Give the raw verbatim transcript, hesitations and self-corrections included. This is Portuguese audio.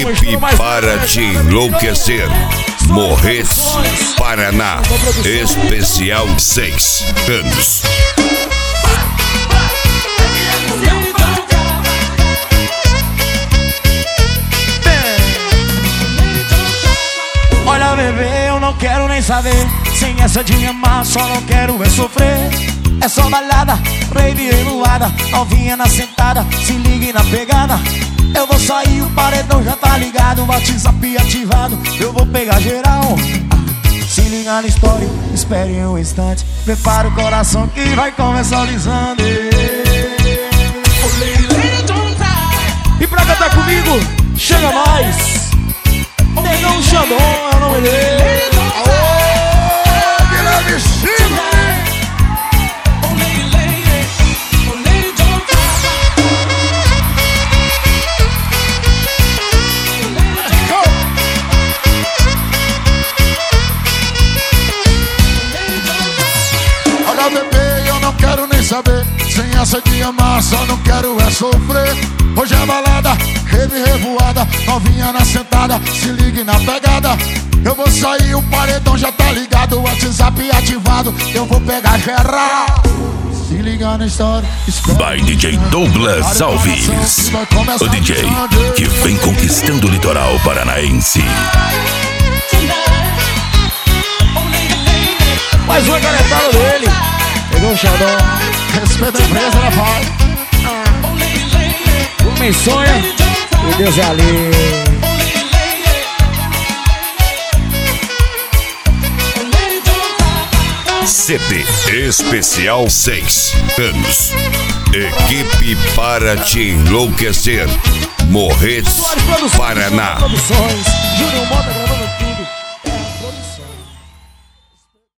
Equipe para te enlouquecer. Morretes, Paraná. Especial seis anos. Olha, bebê, eu não quero nem saber. Sem essa de me amar, só não quero é sofrer. É só balada, rave revoada, novinha na sentada, se ligue na pegada. Eu vou sair, o paredão já tá ligado, o WhatsApp ativado, eu vou pegar geral. Se liga na história, espere um instante, prepara o coração que vai começar lisando. E pra cantar comigo, chega mais. Negão Xandão, é o nome dele. Aô, Guilherme China. Olha, bebê, eu não quero nem saber. Sem essa de amar, só não quero é sofrer. Hoje é balada, rave revoada, novinha na sentada, se ligue na pegada. Eu vou sair, o paredão já tá ligado, o WhatsApp ativado, eu vou pegar geral. Se liga na história, By D J Douglas Alves, o D J que vem conquistando o litoral paranaense. Mais uma canetada dele. Pegou o Xandão. respeita a empresa, né, pai? Homem sonha e Deus é ali. C D Especial seis anos. Equipe para te enlouquecer. Morretes, Paraná. Júnior Mota gravando.